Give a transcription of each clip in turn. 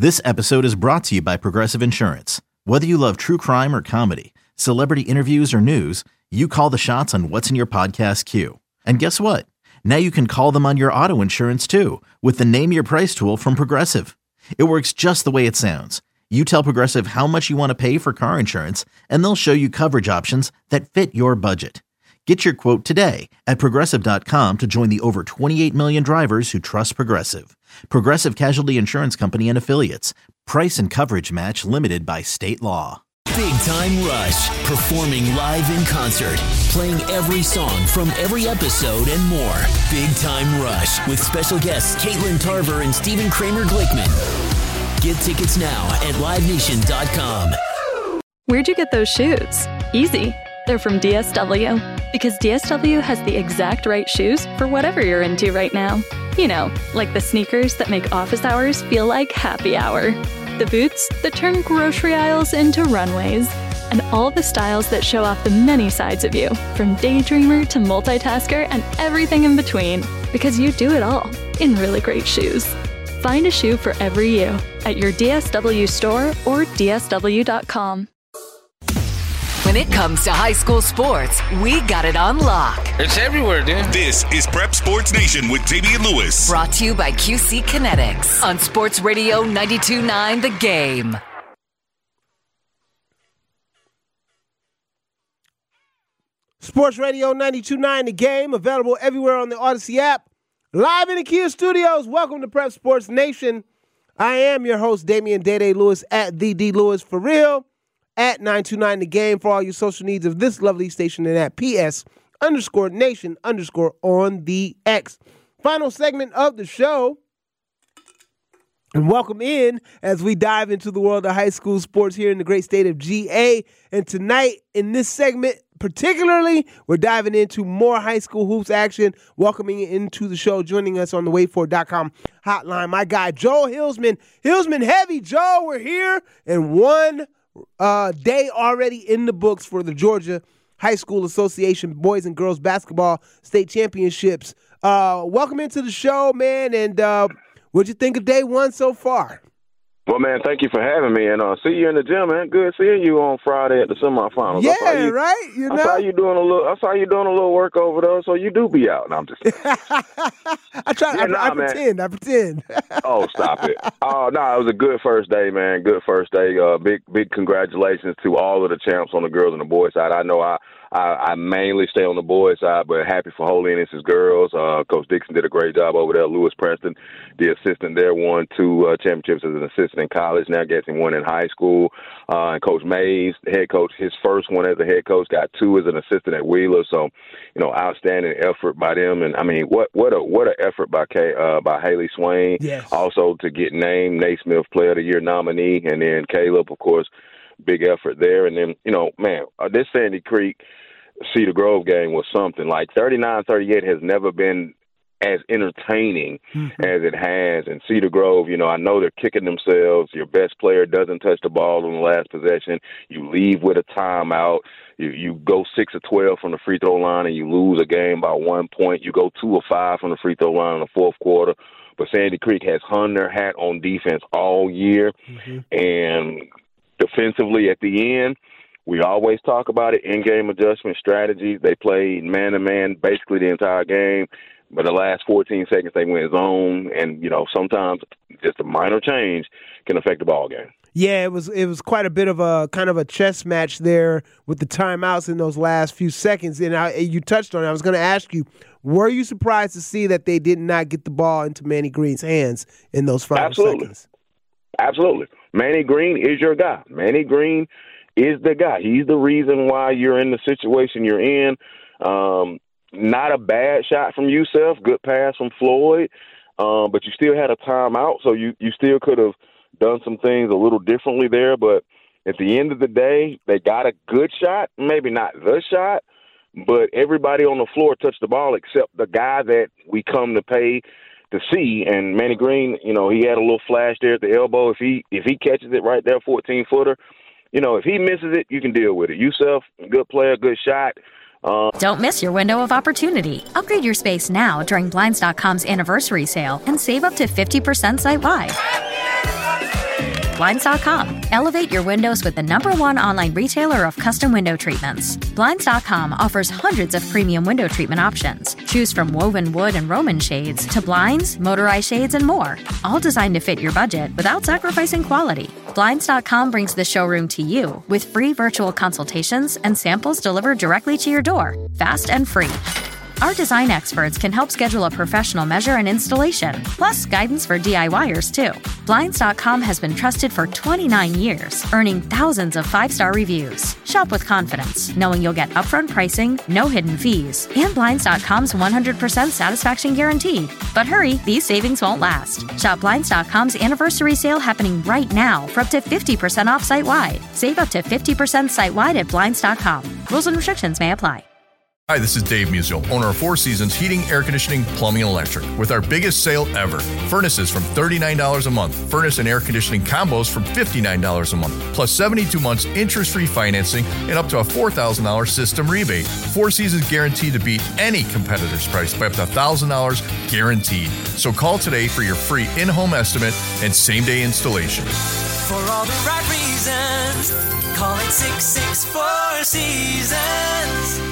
This episode is brought to you by Progressive Insurance. Whether you love true crime or comedy, celebrity interviews or news, you call the shots on what's in your podcast queue. And guess what? Now you can call them on your auto insurance too with the Name Your Price tool from Progressive. It works just the way it sounds. You tell Progressive how much you want to pay for car insurance, and they'll show you coverage options that fit your budget. Get your quote today at Progressive.com to join the over 28 million drivers who trust Progressive. Progressive Casualty Insurance Company and Affiliates. Price and coverage match limited by state law. Big Time Rush, performing live in concert, playing every song from every episode and more. Big Time Rush with special guests Caitlin Tarver and Stephen Kramer Glickman. Get tickets now at livenation.com. Where'd you get those shoes? Easy. They're from DSW. Because DSW has the exact right shoes for whatever you're into right now. You know, like the sneakers that make office hours feel like happy hour. The boots that turn grocery aisles into runways. And all the styles that show off the many sides of you, from daydreamer to multitasker and everything in between. Because you do it all in really great shoes. Find a shoe for every you at your DSW store or DSW.com. When it comes to high school sports, we got it on lock. It's everywhere, dude. This is Prep Sports Nation with Damian Lewis. Brought to you by QC Kinetics on Sports Radio 92.9 The Game. Sports Radio 92.9 The Game, available everywhere on the Odyssey app. Live in the Kia Studios. Welcome to Prep Sports Nation. I am your host, Damian Day Lewis, at the D Lewis for real. At 929 The Game for all your social needs of this lovely station, and at PS_Nation_ on the X. Final segment of the show. And welcome in as we dive into the world of high school sports here in the great state of GA. And tonight in this segment, particularly, we're diving into more high school hoops action. Welcoming into the show, joining us on the waitfor.com hotline, my guy, Joel Hillsman. Hillsman Heavy. Joel, we're here in one day already in the books for the Georgia High School Association Boys and Girls Basketball State Championships. Welcome into the show, man, and what'd you think of day one so far? Well, man, thank you for having me, and see you in the gym, man. Good seeing you on Friday at the semifinals. Yeah, right. You know, I saw you doing a little work over there, so you do be out. No, I'm just I pretend. Oh, stop it. Oh, no, it was a good first day, man. Good first day. Big congratulations to all of the champs on the girls and the boys side. I know I mainly stay on the boys side, but happy for Holiness's girls. Coach Dixon did a great job over there. Lewis Preston, the assistant there, won 2 championships as an assistant in college, now getting one in high school. And Coach Mays, the head coach, his first one as a head coach, got 2 as an assistant at Wheeler. So, outstanding effort by them. And I mean, what an effort by Haley Swain. Yes. Also to get named Naismith Player of the Year nominee, and then Caleb, of course, big effort there. And then, this Sandy Creek Cedar Grove game was something. Like 39-38 has never been as entertaining as it has. And Cedar Grove, I know they're kicking themselves. Your best player doesn't touch the ball on the last possession. You leave with a timeout. You go 6 of 12 from the free throw line and you lose a game by 1 point. You go 2 of 5 from the free throw line in the fourth quarter. But Sandy Creek has hung their hat on defense all year. And defensively at the end, we always talk about it, in-game adjustment strategies. They played man-to-man basically the entire game, but the last 14 seconds they went zone, and, sometimes just a minor change can affect the ball game. Yeah, it was quite a bit of a kind of a chess match there with the timeouts in those last few seconds. And you touched on it. I was going to ask you, were you surprised to see that they did not get the ball into Manny Green's hands in those final seconds? Absolutely. Manny Green is your guy. Manny Green is the guy. He's the reason why you're in the situation you're in. Not a bad shot from Youssef. Good pass from Floyd. But you still had a timeout, so you still could have done some things a little differently there. But at the end of the day, they got a good shot. Maybe not the shot, but everybody on the floor touched the ball except the guy that we come to pay to see. And Manny Green, he had a little flash there at the elbow. If he catches it right there, 14-footer, if he misses it, you can deal with it. Youssef, good player, good shot. Don't miss your window of opportunity. Upgrade your space now during Blinds.com's anniversary sale and save up to 50% site-wide. Blinds.com. Elevate your windows with the #1 online retailer of custom window treatments. Blinds.com offers hundreds of premium window treatment options. Choose from woven wood and Roman shades to blinds, motorized shades, and more. All designed to fit your budget without sacrificing quality. Blinds.com brings the showroom to you with free virtual consultations and samples delivered directly to your door, fast and free. Our design experts can help schedule a professional measure and installation, plus guidance for DIYers too. Blinds.com has been trusted for 29 years, earning thousands of 5-star reviews. Shop with confidence, knowing you'll get upfront pricing, no hidden fees, and Blinds.com's 100% satisfaction guarantee. But hurry, these savings won't last. Shop Blinds.com's anniversary sale happening right now for up to 50% off site-wide. Save up to 50% site-wide at Blinds.com. Rules and restrictions may apply. Hi, this is Dave Musial, owner of Four Seasons Heating, Air Conditioning, Plumbing, and Electric, with our biggest sale ever. Furnaces from $39 a month. Furnace and air conditioning combos from $59 a month, plus 72 months interest-free financing and up to a $4,000 system rebate. Four Seasons guaranteed to beat any competitor's price by up to $1,000 guaranteed. So call today for your free in-home estimate and same-day installation. For all the right reasons, call it 664 Seasons.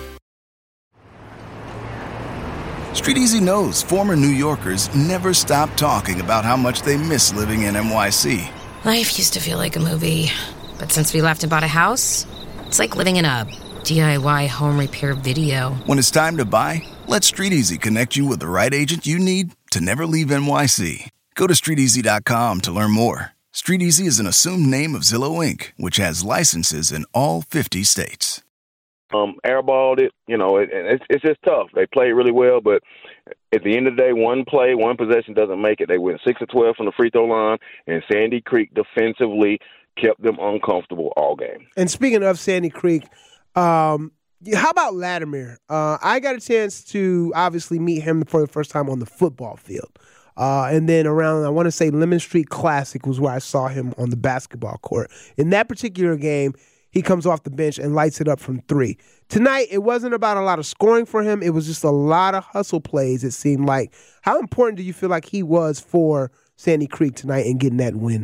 Street Easy knows former New Yorkers never stop talking about how much they miss living in NYC. Life used to feel like a movie, but since we left and bought a house, it's like living in a DIY home repair video. When it's time to buy, let Street Easy connect you with the right agent you need to never leave NYC. Go to StreetEasy.com to learn more. Street Easy is an assumed name of Zillow Inc., which has licenses in all 50 states. Airballed it, it's just tough. They played really well, but at the end of the day, one play, one possession doesn't make it. They went 6 of 12 from the free throw line, and Sandy Creek defensively kept them uncomfortable all game. And speaking of Sandy Creek, how about Latimer? I got a chance to obviously meet him for the first time on the football field. And then around, I want to say Lemon Street Classic was where I saw him on the basketball court. In that particular game, he comes off the bench and lights it up from 3. Tonight, it wasn't about a lot of scoring for him. It was just a lot of hustle plays, it seemed like. How important do you feel like he was for Sandy Creek tonight in getting that win?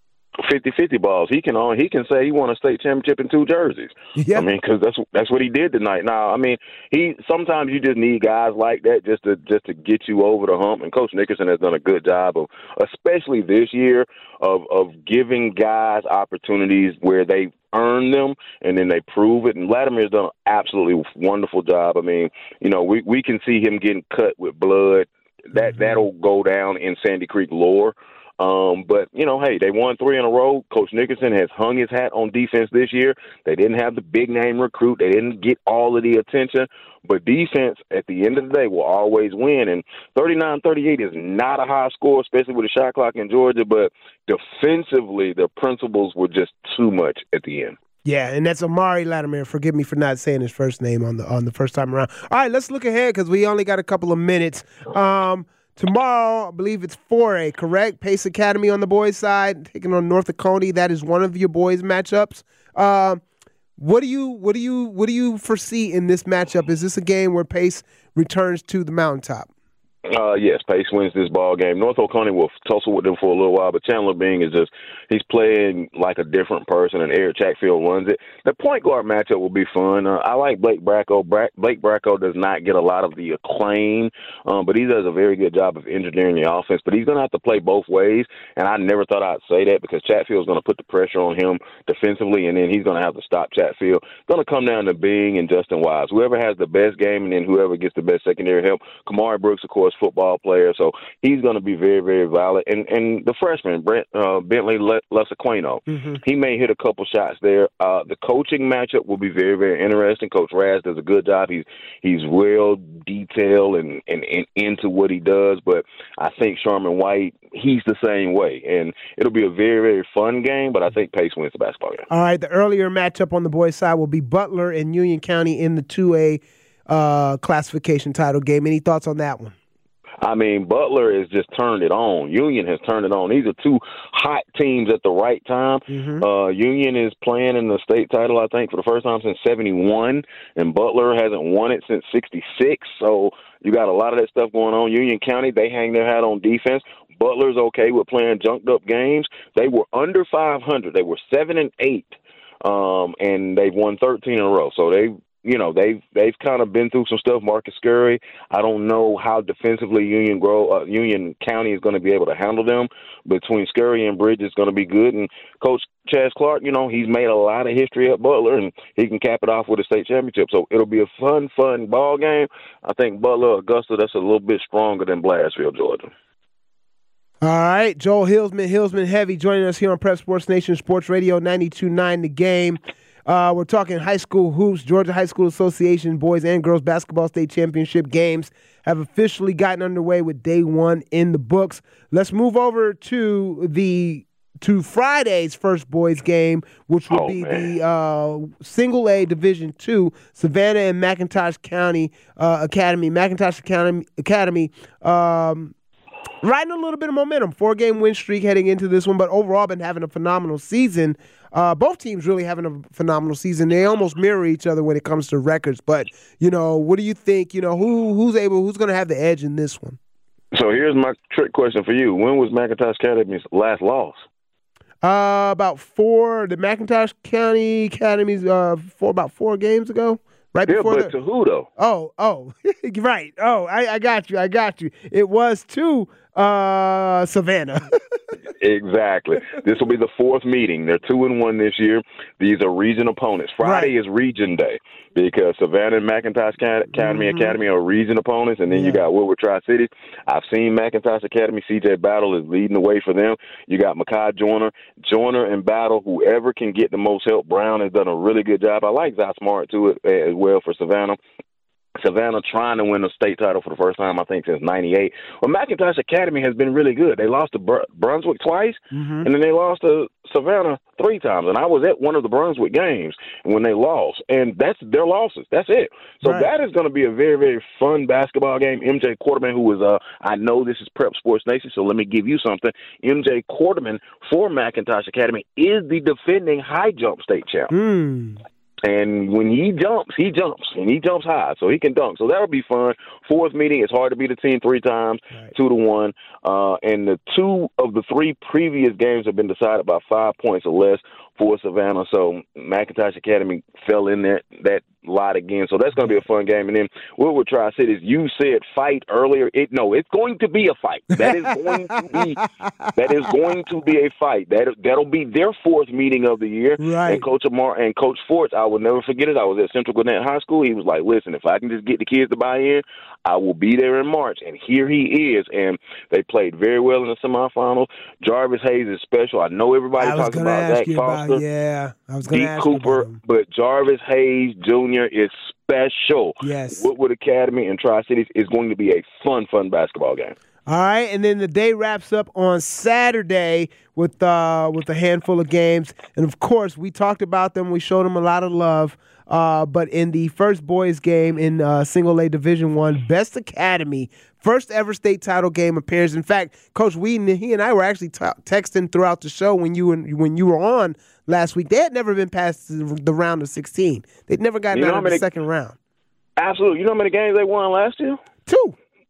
50-50 balls. He can say he won a state championship in 2 jerseys. Yeah. I mean, because that's what he did tonight. Now, I mean, sometimes you just need guys like that just to get you over the hump. And Coach Nickerson has done a good job of, especially this year, of giving guys opportunities where they earn them and then they prove it. And Latimer has done an absolutely wonderful job. I mean, we can see him getting cut with blood. That'll go down in Sandy Creek lore. But, hey, they won 3 in a row. Coach Nickerson has hung his hat on defense this year. They didn't have the big-name recruit. They didn't get all of the attention. But defense, at the end of the day, will always win. And 39-38 is not a high score, especially with a shot clock in Georgia. But defensively, the principles were just too much at the end. Yeah, and that's Amari Latimer. Forgive me for not saying his first name on the first time around. All right, let's look ahead because we only got a couple of minutes. Tomorrow, I believe it's 4A, correct? Pace Academy on the boys' side, taking on North Oconee. That is one of your boys' matchups. What do you foresee in this matchup? Is this a game where Pace returns to the mountaintop? Yes, Pace wins this ball game. North Oconee will tussle with them for a little while, but Chandler Bing is he's playing like a different person, and Eric Chatfield runs it. The point guard matchup will be fun. I like Blake Bracco. Blake Bracco does not get a lot of the acclaim, but he does a very good job of engineering the offense. But he's going to have to play both ways, and I never thought I'd say that because Chatfield's going to put the pressure on him defensively, and then he's going to have to stop Chatfield. It's going to come down to Bing and Justin Wise. Whoever has the best game and then whoever gets the best secondary help. Kamari Brooks, of course, football player, so he's going to be very, very valid. And the freshman, Bentley Lesaquino, he may hit a couple shots there. The coaching matchup will be very, very interesting. Coach Raz does a good job. He's well detailed and into what he does, but I think Sharman White, he's the same way. And it'll be a very, very fun game, but I think Pace wins the basketball game. All right, the earlier matchup on the boys' side will be Butler and Union County in the 2A classification title game. Any thoughts on that one? I mean, Butler has just turned it on. Union has turned it on. These are 2 hot teams at the right time. Union is playing in the state title, I think, for the first time since 71, and Butler hasn't won it since 66. So you got a lot of that stuff going on. Union County, they hang their hat on defense. Butler's okay with playing junked-up games. They were under 500. They were 7-8, and they've won 13 in a row. So they've kind of been through some stuff. Marcus Scurry, I don't know how defensively Union County is going to be able to handle them. Between Scurry and Bridges is going to be good. And Coach Chaz Clark, he's made a lot of history at Butler, and he can cap it off with a state championship. So it'll be a fun ball game. I think Butler, Augusta, that's a little bit stronger than Blasville, Georgia. All right, Joel Hillsman Heavy, joining us here on Prep Sports Nation Sports Radio 92.9 The Game. We're talking high school hoops. Georgia High School Association boys and girls basketball state championship games have officially gotten underway with day one in the books. Let's move over to Friday's first boys game, which will be the Single A Division II, Savannah and McIntosh County Academy. McIntosh Academy riding a little bit of momentum. 4-game win streak heading into this one, but overall been having a phenomenal season. Both teams really having a phenomenal season. They almost mirror each other when it comes to records. But, what do you think? Who's going to have the edge in this one? So here's my trick question for you. When was McIntosh Academy's last loss? About 4. The McIntosh County Academy's about 4 games ago. Right before to who though? Oh, right. Oh, I got you. It was to Savannah. Exactly. This will be the 4th meeting. They're 2-1 this year. These are region opponents. Friday is Region Day because Savannah and McIntosh Academy are region opponents, and then you got Woodward Tri-Cities. I've seen McIntosh Academy. CJ Battle is leading the way for them. You got Makai Joyner and Battle. Whoever can get the most help. Brown has done a really good job. I like Zai Smart too as well for Savannah. Savannah trying to win a state title for the first time, I think, since 98. Well, McIntosh Academy has been really good. They lost to Brunswick twice, and then they lost to Savannah 3 times. And I was at one of the Brunswick games when they lost, and that's their losses. That's it. So that is going to be a very, very fun basketball game. MJ Quarterman, who is, I know this is Prep Sports Nation, so let me give you something. MJ Quarterman for McIntosh Academy is the defending high jump state champ. And when he jumps, and he jumps high, so he can dunk. So that'll be fun. 4th meeting, it's hard to beat a team 3 times, 2-1. And the 2 of the 3 previous games have been decided by 5 points or less for Savannah. So McIntosh Academy fell in that lot again. So that's going to be a fun game. And then Woodward Tri-Cities, you said fight earlier. It's going to be a fight. That is going to be a fight. That'll be their 4th meeting of the year. Right. And Coach Amar and Coach Forts, I will never forget it. I was at Central Gwinnett High School. He was like, listen, if I can just get the kids to buy in, I will be there in March. And here he is. And they played very well in the semifinals. Jarvis Hayes is special. I know everybody talks about Zach Foster. I was going to ask Cooper, you about him. but Jarvis Hayes Jr. is special. Yes. Woodward Academy and Tri-Cities is going to be a fun basketball game. All right, and then the day wraps up on Saturday with a handful of games. And, of course, we talked about them. We showed them a lot of love. But in the first boys game in Single A Division I, Best Academy, first ever state title game appearance. In fact, Coach Whedon, he and I were actually texting throughout the show when you were on last week. They had never been past the round of 16. They'd never gotten out of the second round. Absolutely. You know how many games they won last year? 2.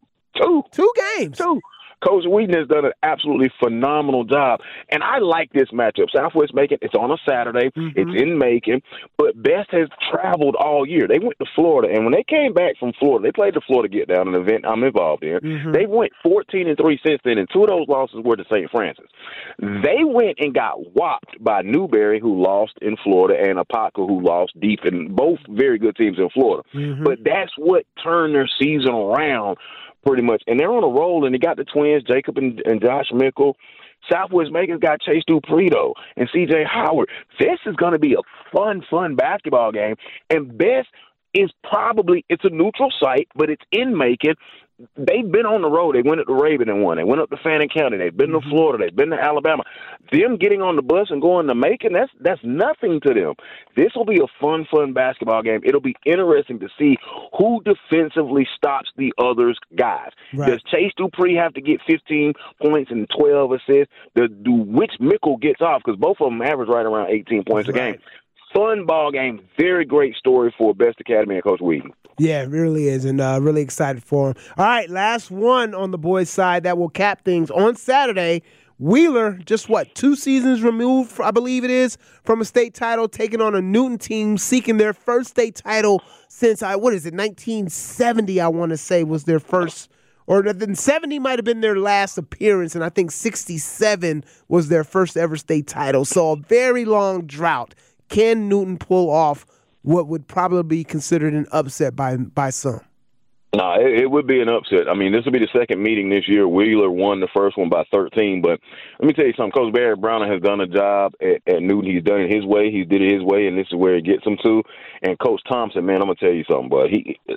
2 games. 2. Coach Whedon has done an absolutely phenomenal job. And I like this matchup. Southwest Macon, it's on a Saturday. It's in Macon. But Best has traveled all year. They went to Florida. And when they came back from Florida, they played the Florida Get Down, an event I'm involved in. They went 14-3 since then, and 2 of those losses were to St. Francis. They went and got whopped by Newberry, who lost in Florida, and Apopka, who lost deep, and both very good teams in Florida. But that's what turned their season around pretty much. And they're on a roll, and they got the twins, Jacob and Josh Mickle. Southwest Macon's got Chase Dupredo and C.J. Howard. This is going to be a fun basketball game. And Best is it's a neutral site, but it's in Macon. They've been on the road. They went up to Raven and won. They went up to Fannin County. They've been to Florida. They've been to Alabama. Them getting on the bus and going to Macon, that's nothing to them. This will be a fun basketball game. It'll be interesting to see who defensively stops the other's guys. Right. Does Chase Dupree have to get 15 points and 12 assists? Which Mickle gets off? Because both of them average right around 18 points a game. Fun ball game. Very great story for Best Academy and Coach Whedon. Yeah, it really is, and really excited for him. All right, last one on the boys' side that will cap things on Saturday. Wheeler, just 2 seasons removed, I believe it is, from a state title, taking on a Newton team, seeking their first state title since, 1970, I want to say, was their first, or then 70 might have been their last appearance, and I think 67 was their first ever state title. So a very long drought. Can Newton pull off what would probably be considered an upset by some? No, it would be an upset. I mean, this will be the second meeting this year. Wheeler won the first one by 13. But let me tell you something. Coach Barry Browner has done a job at Newton. He's done it his way. He did it his way, and this is where he gets him to. And Coach Thompson, man, I'm going to tell you something, bud.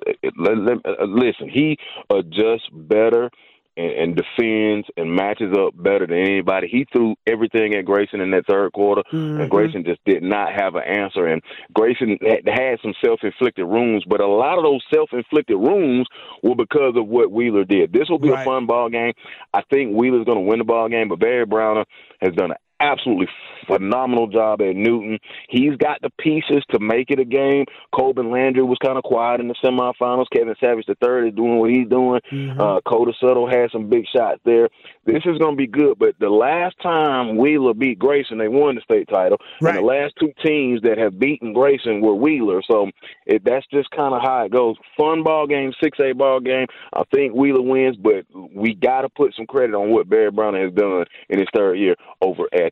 Listen, he adjusts better and defends and matches up better than anybody. He threw everything at Grayson in that third quarter, and Grayson just did not have an answer. And Grayson had some self-inflicted wounds, but a lot of those self-inflicted wounds were because of what Wheeler did. This will be a fun ball game. I think Wheeler's going to win the ball game, but Barry Browner has done an absolutely phenomenal job at Newton. He's got the pieces to make it a game. Coben Landry was kind of quiet in the semifinals. Kevin Savage III is doing what he's doing. Coda Suttle had some big shots there. This is going to be good, but the last time Wheeler beat Grayson, they won the state title. And the last 2 teams that have beaten Grayson were Wheeler. So that's just kind of how it goes. Fun ball game, 6A ball game. I think Wheeler wins, but we got to put some credit on what Barry Browner has done in his third year over at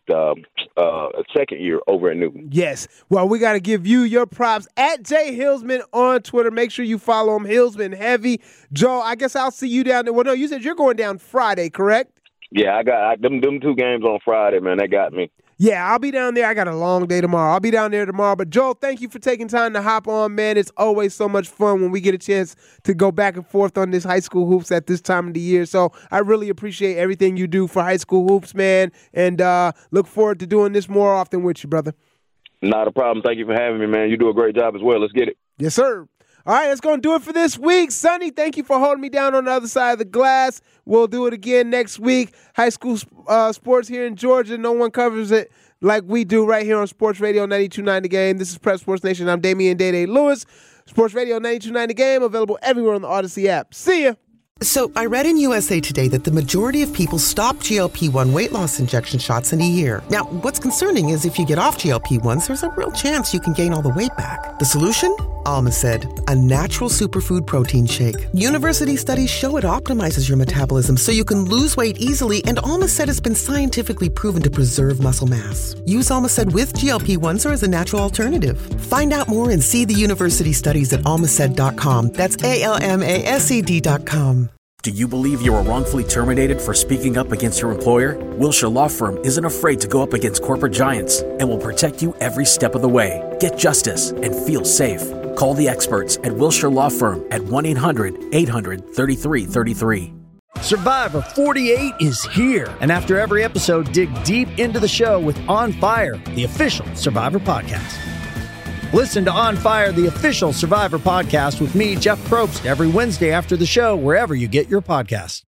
second year over at Newton. Yes. Well, we got to give you your props at Jay Hillsman on Twitter. Make sure you follow him, Hillsman Heavy. Joe, I guess I'll see you down there. Well, no, you said you're going down Friday, correct? Yeah, I got them 2 games on Friday, man. They got me. Yeah, I'll be down there. I got a long day tomorrow. I'll be down there tomorrow. But, Joel, thank you for taking time to hop on, man. It's always so much fun when we get a chance to go back and forth on this high school hoops at this time of the year. So I really appreciate everything you do for high school hoops, man, and look forward to doing this more often with you, brother. Not a problem. Thank you for having me, man. You do a great job as well. Let's get it. Yes, sir. All right, that's going to do it for this week. Sonny, thank you for holding me down on the other side of the glass. We'll do it again next week. High school sports here in Georgia, no one covers it like we do right here on Sports Radio 92.9 The Game. This is Prep Sports Nation. I'm Damian Day Lewis. Sports Radio 92.9 The Game, available everywhere on the Odyssey app. See ya. So I read in USA Today that the majority of people stop GLP-1 weight loss injection shots in a year. Now, what's concerning is if you get off GLP-1s, there's a real chance you can gain all the weight back. The solution? Almacid, a natural superfood protein shake. University studies show it optimizes your metabolism so you can lose weight easily, and Almacid has been scientifically proven to preserve muscle mass. Use Almacid with GLP-1s or as a natural alternative. Find out more and see the university studies at almacid.com. That's ALMASED.com. Do you believe you were wrongfully terminated for speaking up against your employer? Wilshire Law Firm isn't afraid to go up against corporate giants and will protect you every step of the way. Get justice and feel safe. Call the experts at Wilshire Law Firm at 1-800-800-3333. Survivor 48 is here. And after every episode, dig deep into the show with On Fire, the official Survivor podcast. Listen to On Fire, the official Survivor podcast with me, Jeff Probst, every Wednesday after the show, wherever you get your podcasts.